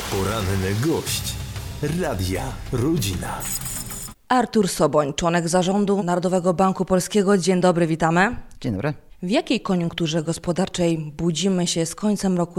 Poranny gość Radia Rodzina. Artur Soboń, członek zarządu Narodowego Banku Polskiego. Dzień dobry, witamy. Dzień dobry. W jakiej koniunkturze gospodarczej budzimy się z końcem roku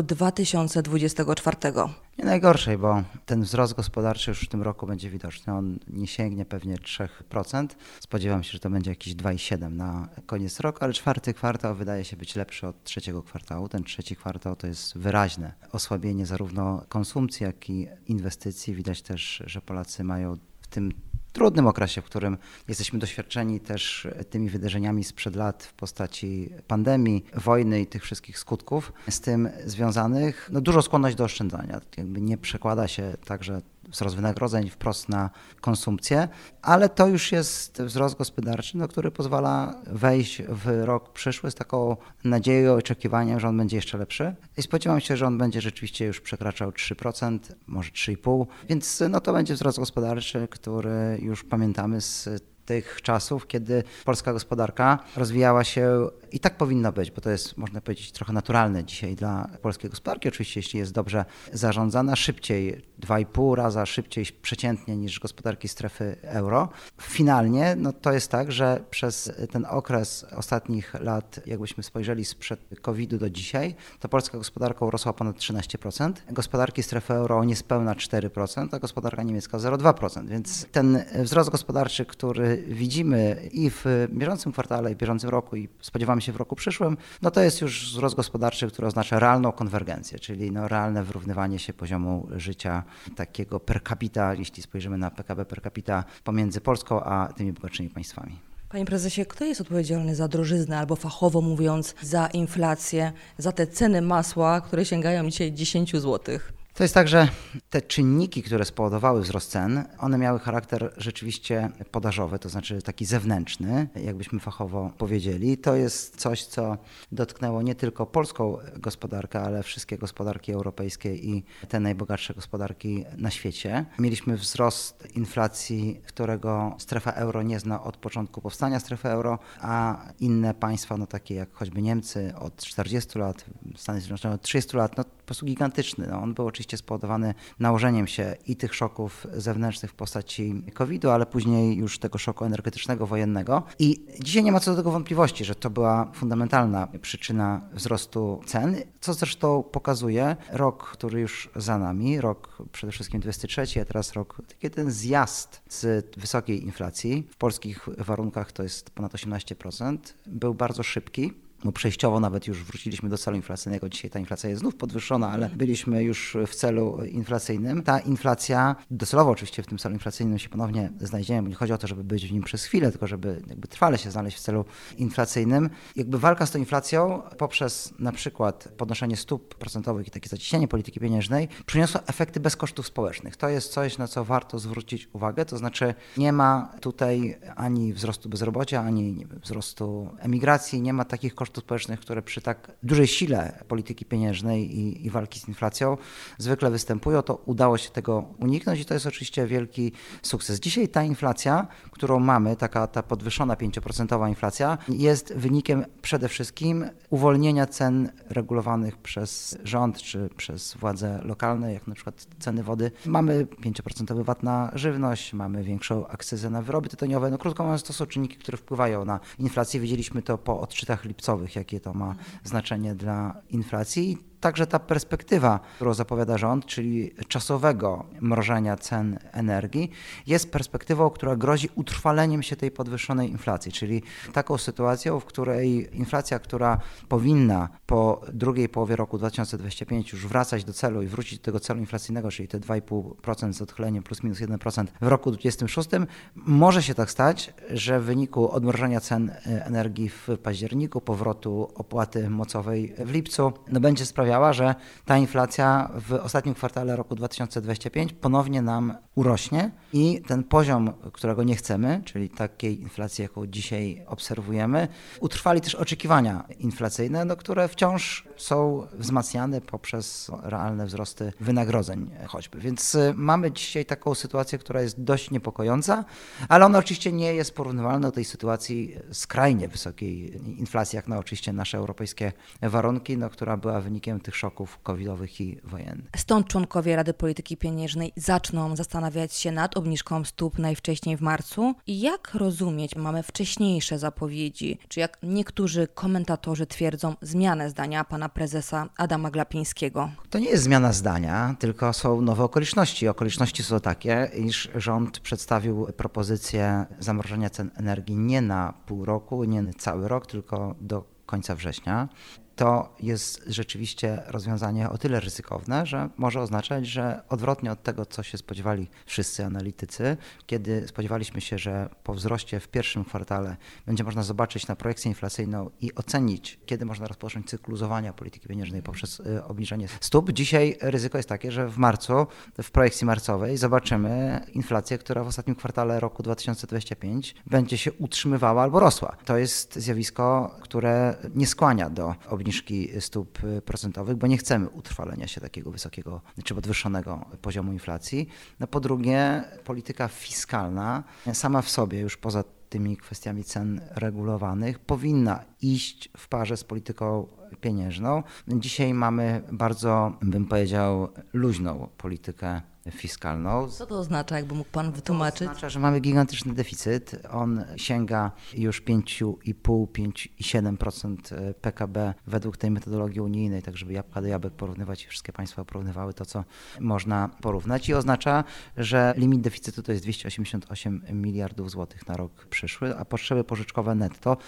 2024? Nie najgorszej, bo ten wzrost gospodarczy już w tym roku będzie widoczny. On nie sięgnie pewnie 3%. Spodziewam się, że to będzie jakieś 2,7% na koniec roku, ale czwarty kwartał wydaje się być lepszy od trzeciego kwartału. Ten trzeci kwartał to jest wyraźne osłabienie zarówno konsumpcji, jak i inwestycji. Widać też, że Polacy mają w tym trudnym okresie, w którym jesteśmy doświadczeni też tymi wydarzeniami sprzed lat w postaci pandemii, wojny i tych wszystkich skutków z tym związanych, dużą skłonność do oszczędzania. Jakby nie przekłada się także wzrost wynagrodzeń wprost na konsumpcję, ale to już jest wzrost gospodarczy, który pozwala wejść w rok przyszły z taką nadzieją, oczekiwaniem, że on będzie jeszcze lepszy. I spodziewam się, że on będzie rzeczywiście już przekraczał 3%, może 3,5%, więc to będzie wzrost gospodarczy, który już pamiętamy z tych czasów, kiedy polska gospodarka rozwijała się i tak powinno być, bo to jest, można powiedzieć, trochę naturalne dzisiaj dla polskiej gospodarki. Oczywiście, jeśli jest dobrze zarządzana, szybciej, 2,5 raza szybciej przeciętnie niż gospodarki strefy euro. Finalnie to jest tak, że przez ten okres ostatnich lat, jakbyśmy spojrzeli sprzed COVID-u do dzisiaj, to polska gospodarka urosła ponad 13%, gospodarki strefy euro niespełna 4%, a gospodarka niemiecka 0,2%. Więc ten wzrost gospodarczy, który widzimy i w bieżącym kwartale, i w bieżącym roku, i spodziewamy się w roku przyszłym, to jest już wzrost gospodarczy, który oznacza realną konwergencję, czyli realne wyrównywanie się poziomu życia takiego per capita, jeśli spojrzymy na PKB per capita pomiędzy Polską a tymi bogatszymi państwami. Panie prezesie, kto jest odpowiedzialny za drożyznę, albo fachowo mówiąc za inflację, za te ceny masła, które sięgają dzisiaj 10 zł? To jest tak, że te czynniki, które spowodowały wzrost cen, one miały charakter rzeczywiście podażowy, to znaczy taki zewnętrzny, jakbyśmy fachowo powiedzieli. To jest coś, co dotknęło nie tylko polską gospodarkę, ale wszystkie gospodarki europejskie i te najbogatsze gospodarki na świecie. Mieliśmy wzrost inflacji, którego strefa euro nie zna od początku powstania strefy euro, a inne państwa, takie jak choćby Niemcy od 40 lat, Stany Zjednoczone od 30 lat, po prostu gigantyczny. On był oczywiście spowodowany nałożeniem się i tych szoków zewnętrznych w postaci COVID-u, ale później już tego szoku energetycznego, wojennego. I dzisiaj nie ma co do tego wątpliwości, że to była fundamentalna przyczyna wzrostu cen, co zresztą pokazuje rok, który już za nami, rok przede wszystkim 2023, a teraz rok, taki ten zjazd z wysokiej inflacji. W polskich warunkach to jest ponad 18%. Był bardzo szybki. Przejściowo nawet już wróciliśmy do celu inflacyjnego. Dzisiaj ta inflacja jest znów podwyższona, ale byliśmy już w celu inflacyjnym. Ta inflacja, docelowo oczywiście w tym celu inflacyjnym się ponownie znajdziemy, bo nie chodzi o to, żeby być w nim przez chwilę, tylko żeby trwale się znaleźć w celu inflacyjnym. Walka z tą inflacją poprzez na przykład podnoszenie stóp procentowych i takie zacieśnienie polityki pieniężnej przyniosła efekty bez kosztów społecznych. To jest coś, na co warto zwrócić uwagę, to znaczy nie ma tutaj ani wzrostu bezrobocia, ani wzrostu emigracji, nie ma takich kosztów społecznych, które przy tak dużej sile polityki pieniężnej i walki z inflacją zwykle występują, to udało się tego uniknąć i to jest oczywiście wielki sukces. Dzisiaj ta inflacja, którą mamy, ta podwyższona 5% inflacja, jest wynikiem przede wszystkim uwolnienia cen regulowanych przez rząd czy przez władze lokalne, jak na przykład ceny wody. Mamy 5% VAT na żywność, mamy większą akcyzę na wyroby tytoniowe. Krótko mówiąc, to są czynniki, które wpływają na inflację. Widzieliśmy to po odczytach lipcowych, jakie to ma znaczenie dla inflacji. Także ta perspektywa, którą zapowiada rząd, czyli czasowego mrożenia cen energii, jest perspektywą, która grozi utrwaleniem się tej podwyższonej inflacji, czyli taką sytuacją, w której inflacja, która powinna po drugiej połowie roku 2025 już wracać do celu i wrócić do tego celu inflacyjnego, czyli te 2,5% z odchyleniem plus minus 1% w roku 2026, może się tak stać, że w wyniku odmrożenia cen energii w październiku, powrotu opłaty mocowej w lipcu, będzie sprawiała, że ta inflacja w ostatnim kwartale roku 2025 ponownie nam urośnie i ten poziom, którego nie chcemy, czyli takiej inflacji, jaką dzisiaj obserwujemy, utrwali też oczekiwania inflacyjne, które wciąż są wzmacniane poprzez realne wzrosty wynagrodzeń choćby. Więc mamy dzisiaj taką sytuację, która jest dość niepokojąca, ale ona oczywiście nie jest porównywalna do tej sytuacji skrajnie wysokiej inflacji, jak na oczywiście nasze europejskie warunki, która była wynikiem tych szoków covidowych i wojennych. Stąd członkowie Rady Polityki Pieniężnej zaczną zastanawiać się nad obniżką stóp najwcześniej w marcu. I jak rozumieć, mamy wcześniejsze zapowiedzi, czy jak niektórzy komentatorzy twierdzą, zmianę zdania pana prezesa Adama Glapińskiego? To nie jest zmiana zdania, tylko są nowe okoliczności. Okoliczności są takie, iż rząd przedstawił propozycję zamrożenia cen energii nie na pół roku, nie na cały rok, tylko do końca września. To jest rzeczywiście rozwiązanie o tyle ryzykowne, że może oznaczać, że odwrotnie od tego, co się spodziewali wszyscy analitycy, kiedy spodziewaliśmy się, że po wzroście w pierwszym kwartale będzie można zobaczyć na projekcję inflacyjną i ocenić, kiedy można rozpocząć cykl luzowania polityki pieniężnej poprzez obniżenie stóp. Dzisiaj ryzyko jest takie, że w marcu, w projekcji marcowej zobaczymy inflację, która w ostatnim kwartale roku 2025 będzie się utrzymywała albo rosła. To jest zjawisko, które nie skłania do obniżki stóp procentowych, bo nie chcemy utrwalenia się takiego wysokiego czy podwyższonego poziomu inflacji. No po drugie, polityka fiskalna sama w sobie, już poza tymi kwestiami cen regulowanych, powinna iść w parze z polityką pieniężną. Dzisiaj mamy bardzo, bym powiedział, luźną politykę fiskalną. Co to oznacza, jakby mógł pan wytłumaczyć? To oznacza, że mamy gigantyczny deficyt. On sięga już 5,5-5,7% PKB według tej metodologii unijnej, tak żeby jabłka do jabłek porównywać i wszystkie państwa porównywały to, co można porównać. I oznacza, że limit deficytu to jest 288 miliardów złotych na rok przyszły, a potrzeby pożyczkowe netto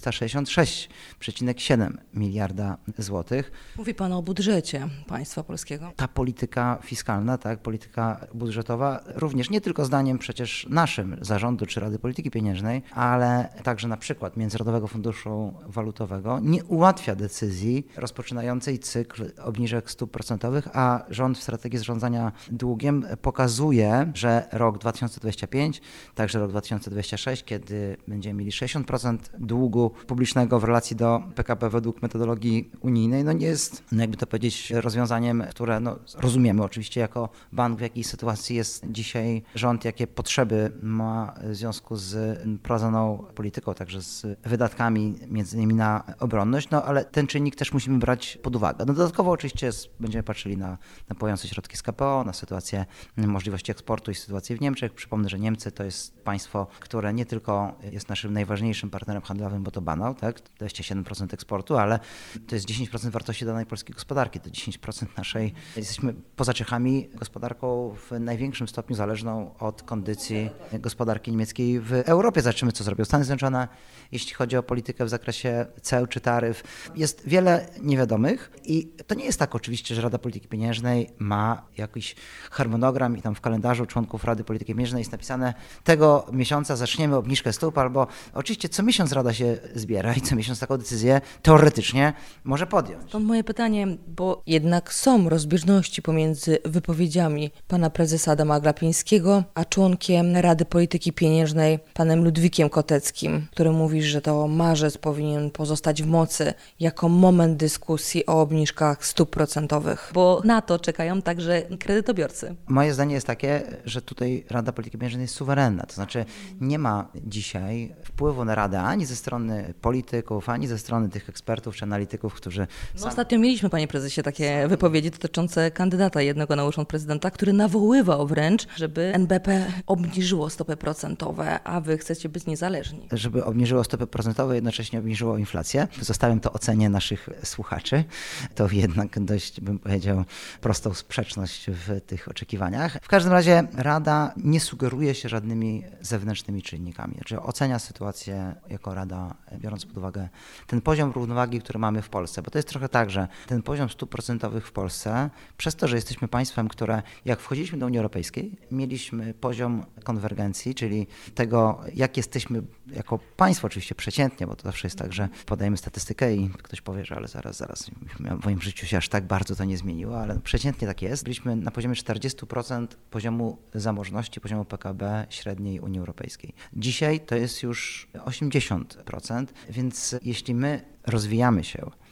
366,7 miliarda złotych. Mówi pan o budżecie państwa polskiego. Ta polityka fiskalna, tak, polityka budżetowa, również nie tylko zdaniem przecież naszym zarządu czy Rady Polityki Pieniężnej, ale także na przykład Międzynarodowego Funduszu Walutowego nie ułatwia decyzji rozpoczynającej cykl obniżek stóp procentowych, a rząd w strategii zarządzania długiem pokazuje, że rok 2025, także rok 2026, kiedy będziemy mieli 60% długu publicznego w relacji do PKB według metodologii unijnej, nie jest, jakby to powiedzieć, rozwiązaniem, które rozumiemy oczywiście jako bank, w jakiej sytuacji jest dzisiaj rząd, jakie potrzeby ma w związku z prowadzoną polityką, także z wydatkami między innymi na obronność, ale ten czynnik też musimy brać pod uwagę. Dodatkowo oczywiście będziemy patrzyli na napływające środki z KPO, na sytuację możliwości eksportu i sytuację w Niemczech. Przypomnę, że Niemcy to jest państwo, które nie tylko jest naszym najważniejszym partnerem handlowym, bo to banał, tak, 27% eksportu, ale to jest 10% wartości danej polskiej gospodarki, to 10% naszej, jesteśmy poza Czechami gospodarką w największym stopniu zależną od kondycji gospodarki niemieckiej w Europie. Zobaczymy, co zrobią Stany Zjednoczone, jeśli chodzi o politykę w zakresie ceł czy taryf. Jest wiele niewiadomych i to nie jest tak oczywiście, że Rada Polityki Pieniężnej ma jakiś harmonogram i tam w kalendarzu członków Rady Polityki Pieniężnej jest napisane, tego miesiąca zaczniemy obniżkę stóp, albo oczywiście co miesiąc Rada się zbiera i co miesiąc taką decyzję teoretycznie może podjąć. Stąd moje pytanie, bo jednak są rozbieżności pomiędzy wypowiedziami pana prezesa Adama Glapińskiego, a członkiem Rady Polityki Pieniężnej panem Ludwikiem Koteckim, który mówi, że to marzec powinien pozostać w mocy jako moment dyskusji o obniżkach stóp procentowych, bo na to czekają także kredytobiorcy. Moje zdanie jest takie, że tutaj Rada Polityki Pieniężnej jest suwerenna, to znaczy nie ma dzisiaj wpływu na Radę ani ze strony polityków, ani ze strony tych ekspertów czy analityków, którzy... Ostatnio mieliśmy, panie prezesie, takie wypowiedzi dotyczące kandydata jednego na urząd prezydenta, który nawoływał wręcz, żeby NBP obniżyło stopy procentowe, a wy chcecie być niezależni. Żeby obniżyło stopy procentowe, jednocześnie obniżyło inflację. Zostawiam to ocenie naszych słuchaczy. To jednak dość, bym powiedział, prostą sprzeczność w tych oczekiwaniach. W każdym razie Rada nie sugeruje się żadnymi zewnętrznymi czynnikami. Znaczy ocenia sytuację jako Rada, biorąc pod uwagę ten poziom równowagi, który mamy w Polsce. Bo to jest trochę tak, że ten poziom stóp procentowych w Polsce, przez to, że jesteśmy państwem, które jak wchodziliśmy do Unii Europejskiej, mieliśmy poziom konwergencji, czyli tego, jak jesteśmy jako państwo, oczywiście przeciętnie, bo to zawsze jest tak, że podajemy statystykę i ktoś powie, że ale zaraz, w moim życiu się aż tak bardzo to nie zmieniło, ale przeciętnie tak jest. Byliśmy na poziomie 40% poziomu zamożności, poziomu PKB średniej Unii Europejskiej. Dzisiaj to jest już 80%, więc jeśli my rozwijamy się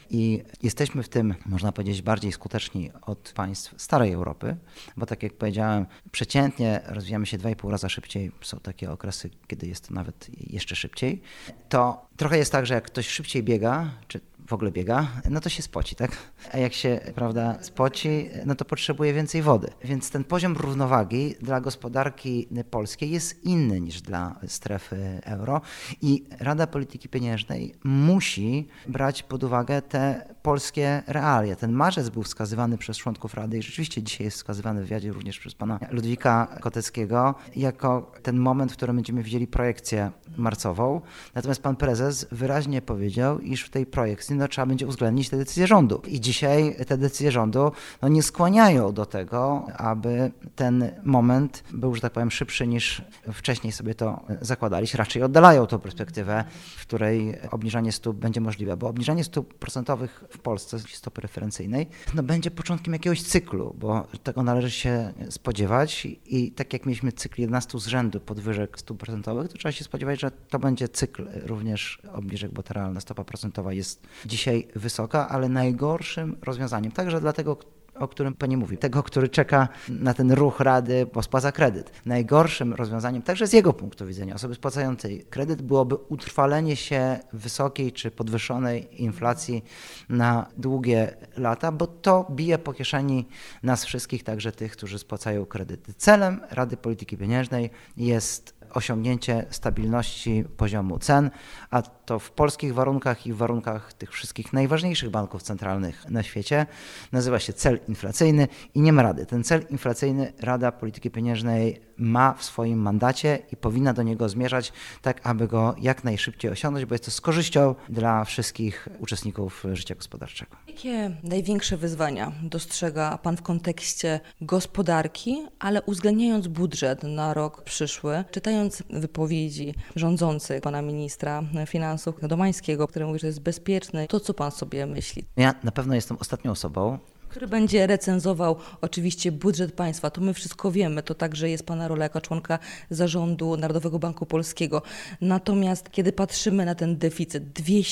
I jesteśmy w tym, można powiedzieć, bardziej skuteczni od państw starej Europy, bo tak jak powiedziałem, przeciętnie rozwijamy się 2,5 raza szybciej. Są takie okresy, kiedy jest to nawet jeszcze szybciej. To trochę jest tak, że jak ktoś szybciej biega, czy w ogóle biega, no to się spoci, tak? A jak się, prawda, spoci, no to potrzebuje więcej wody. Więc ten poziom równowagi dla gospodarki polskiej jest inny niż dla strefy euro i Rada Polityki Pieniężnej musi brać pod uwagę te polskie realia. Ten marzec był wskazywany przez członków Rady i rzeczywiście dzisiaj jest wskazywany w wywiadzie również przez pana Ludwika Koteckiego jako ten moment, w którym będziemy widzieli projekcję marcową. Natomiast pan prezes wyraźnie powiedział, iż w tej projekcji trzeba będzie uwzględnić te decyzje rządu. I dzisiaj te decyzje rządu nie skłaniają do tego, aby ten moment był, że tak powiem, szybszy niż wcześniej sobie to zakładali. Raczej oddalają tą perspektywę, w której obniżanie stóp będzie możliwe. Bo obniżanie stóp procentowych w Polsce, stopy referencyjnej, będzie początkiem jakiegoś cyklu, bo tego należy się spodziewać i tak jak mieliśmy cykl 11 z rzędu podwyżek stóp procentowych, to trzeba się spodziewać, że to będzie cykl również obniżek, bo ta realna stopa procentowa jest dzisiaj wysoka, ale najgorszym rozwiązaniem, także dla tego, o którym pani mówi, tego, który czeka na ten ruch Rady, bo spłaca kredyt. Najgorszym rozwiązaniem, także z jego punktu widzenia, osoby spłacającej kredyt, byłoby utrwalenie się wysokiej czy podwyższonej inflacji na długie lata, bo to bije po kieszeni nas wszystkich, także tych, którzy spłacają kredyty. Celem Rady Polityki Pieniężnej jest osiągnięcie stabilności poziomu cen, a to w polskich warunkach i w warunkach tych wszystkich najważniejszych banków centralnych na świecie nazywa się cel inflacyjny i nie ma rady. Ten cel inflacyjny Rada Polityki Pieniężnej ma w swoim mandacie i powinna do niego zmierzać tak, aby go jak najszybciej osiągnąć, bo jest to z korzyścią dla wszystkich uczestników życia gospodarczego. Jakie największe wyzwania dostrzega pan w kontekście gospodarki, ale uwzględniając budżet na rok przyszły, czytając wypowiedzi rządzących pana ministra finansów Domańskiego, który mówi, że jest bezpieczny, to co pan sobie myśli? Ja na pewno jestem ostatnią osobą, który będzie recenzował oczywiście budżet państwa. To my wszystko wiemy, to także jest pana rola jako członka zarządu Narodowego Banku Polskiego. Natomiast kiedy patrzymy na ten deficyt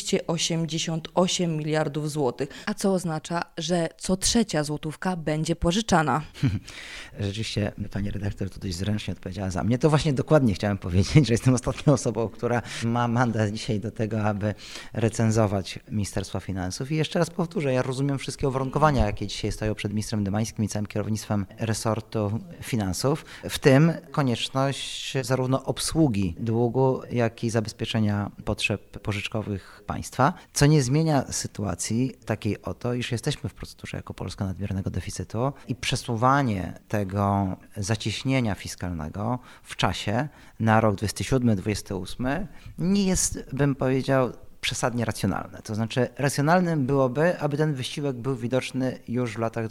288 miliardów złotych, a co oznacza, że co trzecia złotówka będzie pożyczana. Rzeczywiście pani redaktor tutaj zręcznie odpowiedziała za mnie. To właśnie dokładnie chciałem powiedzieć, że jestem ostatnią osobą, która ma mandat dzisiaj do tego, aby recenzować Ministerstwo Finansów. I jeszcze raz powtórzę, ja rozumiem wszystkie uwarunkowania, jakie dzisiaj stoją przed ministrem Domańskim i całym kierownictwem resortu finansów, w tym konieczność zarówno obsługi długu, jak i zabezpieczenia potrzeb pożyczkowych państwa, co nie zmienia sytuacji takiej oto, iż jesteśmy w procedurze jako Polska nadmiernego deficytu i przesuwanie tego zacieśnienia fiskalnego w czasie na rok 27-28 nie jest, bym powiedział, przesadnie racjonalne. To znaczy racjonalnym byłoby, aby ten wysiłek był widoczny już w latach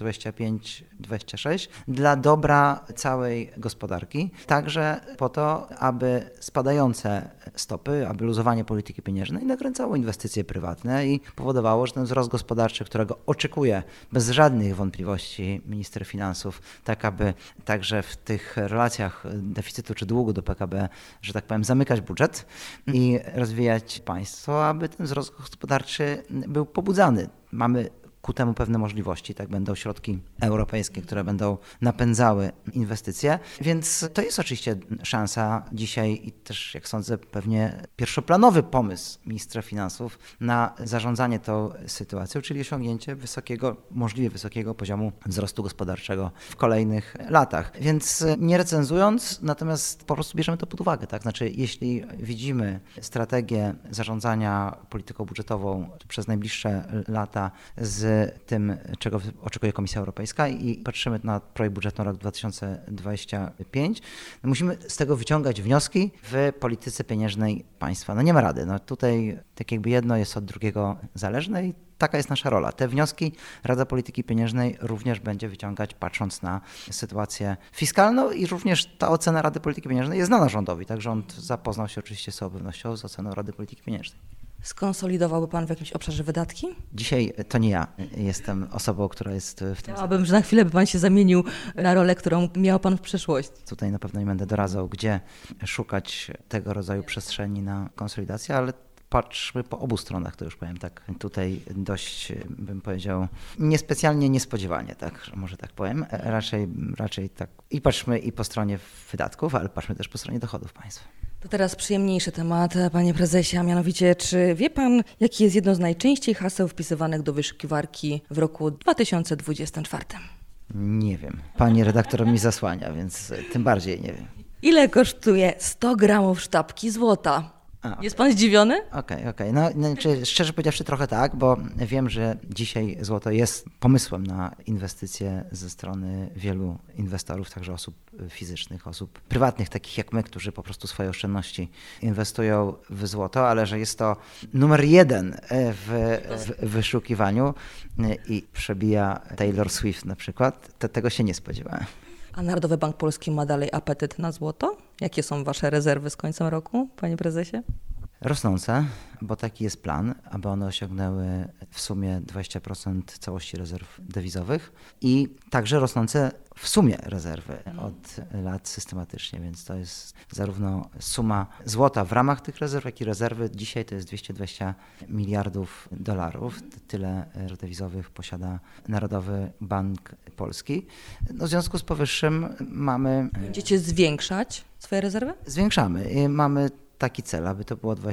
25-26 dla dobra całej gospodarki, także po to, aby spadające stopy, aby luzowanie polityki pieniężnej nakręcało inwestycje prywatne i powodowało, że ten wzrost gospodarczy, którego oczekuje bez żadnych wątpliwości minister finansów, tak aby także w tych relacjach deficytu czy długu do PKB, że tak powiem, zamykać budżet i rozwijać państwo, aby ten wzrost gospodarczy był pobudzany. Mamy ku temu pewne możliwości, tak będą środki europejskie, które będą napędzały inwestycje, więc to jest oczywiście szansa dzisiaj i też, jak sądzę, pewnie pierwszoplanowy pomysł ministra finansów na zarządzanie tą sytuacją, czyli osiągnięcie możliwie wysokiego poziomu wzrostu gospodarczego w kolejnych latach. Więc nie recenzując, natomiast po prostu bierzemy to pod uwagę, tak? Znaczy, jeśli widzimy strategię zarządzania polityką budżetową przez najbliższe lata z tym, czego oczekuje Komisja Europejska i patrzymy na projekt budżetu na rok 2025, musimy z tego wyciągać wnioski w polityce pieniężnej państwa. No nie ma rady. No tutaj tak jakby jedno jest od drugiego zależne i taka jest nasza rola. Te wnioski Rada Polityki Pieniężnej również będzie wyciągać, patrząc na sytuację fiskalną i również ta ocena Rady Polityki Pieniężnej jest znana rządowi, tak rząd zapoznał się oczywiście z całą pewnością z oceną Rady Polityki Pieniężnej. Skonsolidowałby pan w jakimś obszarze wydatki? Dzisiaj to nie ja jestem osobą, która jest w tym. Chciałabym, że na chwilę by pan się zamienił na rolę, którą miał pan w przeszłości. Tutaj na pewno nie będę doradzał, gdzie szukać tego rodzaju przestrzeni na konsolidację, ale patrzmy po obu stronach, to już powiem tak. Tutaj dość, bym powiedział, niespecjalnie niespodziewanie, tak, może tak powiem. Raczej tak. I patrzmy i po stronie wydatków, ale patrzmy też po stronie dochodów państwa. To teraz przyjemniejszy temat, panie prezesie, a mianowicie, czy wie pan, jaki jest jedno z najczęściej haseł wpisywanych do wyszukiwarki w roku 2024? Nie wiem. Pani redaktor mi zasłania, więc tym bardziej nie wiem. Ile kosztuje 100 gramów sztabki złota? Jest pan zdziwiony? Okej. No, szczerze powiedziawszy trochę tak, bo wiem, że dzisiaj złoto jest pomysłem na inwestycje ze strony wielu inwestorów, także osób fizycznych, osób prywatnych, takich jak my, którzy po prostu swoje oszczędności inwestują w złoto, ale że jest to numer 1 w wyszukiwaniu i przebija Taylor Swift na przykład, to tego się nie spodziewałem. A Narodowy Bank Polski ma dalej apetyt na złoto? Jakie są wasze rezerwy z końcem roku, panie prezesie? Rosnące, bo taki jest plan, aby one osiągnęły w sumie 20% całości rezerw dewizowych i także rosnące w sumie rezerwy od lat systematycznie, więc to jest zarówno suma złota w ramach tych rezerw, jak i rezerwy. Dzisiaj to jest 220 miliardów dolarów. Tyle dewizowych posiada Narodowy Bank Polski. No, w związku z powyższym mamy... Będziecie zwiększać swoje rezerwy? Zwiększamy. Mamy taki cel, aby to było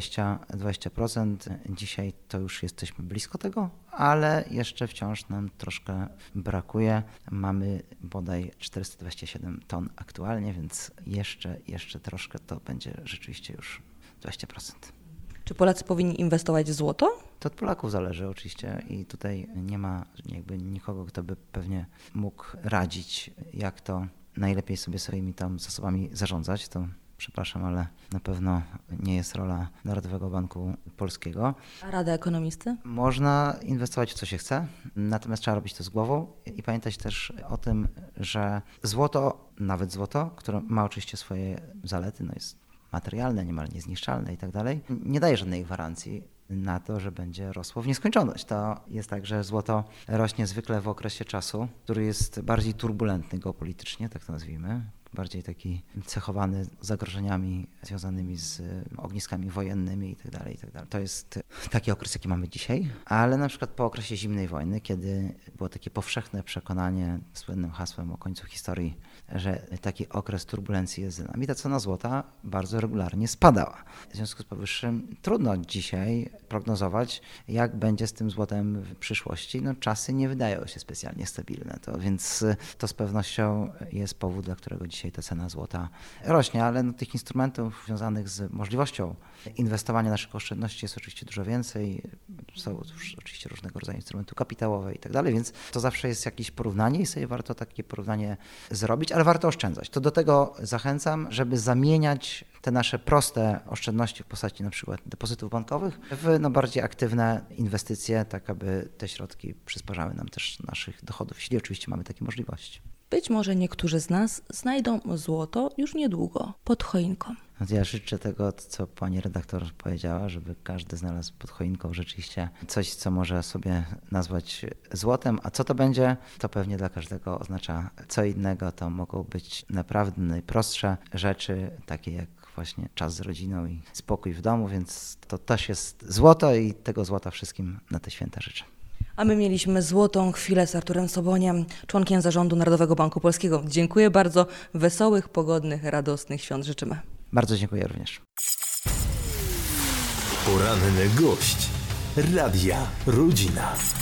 20%. Dzisiaj to już jesteśmy blisko tego, ale jeszcze wciąż nam troszkę brakuje. Mamy bodaj 427 ton aktualnie, więc jeszcze troszkę to będzie rzeczywiście już 20%. Czy Polacy powinni inwestować w złoto? To od Polaków zależy oczywiście i tutaj nie ma jakby nikogo, kto by pewnie mógł radzić, jak to najlepiej sobie swoimi tam zasobami zarządzać. To przepraszam, ale na pewno nie jest rola Narodowego Banku Polskiego. A Rada Ekonomisty? Można inwestować w co się chce, natomiast trzeba robić to z głową i pamiętać też o tym, że złoto, nawet złoto, które ma oczywiście swoje zalety, no jest materialne, niemal niezniszczalne i tak dalej, nie daje żadnej gwarancji na to, że będzie rosło w nieskończoność. To jest tak, że złoto rośnie zwykle w okresie czasu, który jest bardziej turbulentny geopolitycznie, tak to nazwijmy, bardziej taki cechowany zagrożeniami związanymi z ogniskami wojennymi i tak dalej. To jest taki okres, jaki mamy dzisiaj, ale na przykład po okresie zimnej wojny, kiedy było takie powszechne przekonanie słynnym hasłem o końcu historii, że taki okres turbulencji jest za nami, ta cena złota bardzo regularnie spadała. W związku z powyższym trudno dzisiaj prognozować, jak będzie z tym złotem w przyszłości. No, czasy nie wydają się specjalnie stabilne, więc to z pewnością jest powód, dla którego dzisiaj ta cena złota rośnie, ale no, tych instrumentów związanych z możliwością inwestowania naszych oszczędności jest oczywiście dużo więcej. Są już oczywiście różnego rodzaju instrumenty kapitałowe i tak dalej, więc to zawsze jest jakieś porównanie i sobie warto takie porównanie zrobić, ale warto oszczędzać. To do tego zachęcam, żeby zamieniać te nasze proste oszczędności w postaci na przykład depozytów bankowych w bardziej aktywne inwestycje, tak aby te środki przysparzały nam też naszych dochodów, jeśli oczywiście mamy takie możliwości. Być może niektórzy z nas znajdą złoto już niedługo pod choinką. Ja życzę tego, co pani redaktor powiedziała, żeby każdy znalazł pod choinką rzeczywiście coś, co może sobie nazwać złotem, a co to będzie, to pewnie dla każdego oznacza co innego. To mogą być naprawdę najprostsze rzeczy, takie jak właśnie czas z rodziną i spokój w domu, więc to też jest złoto i tego złota wszystkim na te święta życzę. A my mieliśmy złotą chwilę z Arturem Soboniem, członkiem zarządu Narodowego Banku Polskiego. Dziękuję bardzo. Wesołych, pogodnych, radosnych świąt życzymy. Bardzo dziękuję również. Poranny gość Radia Rodzina.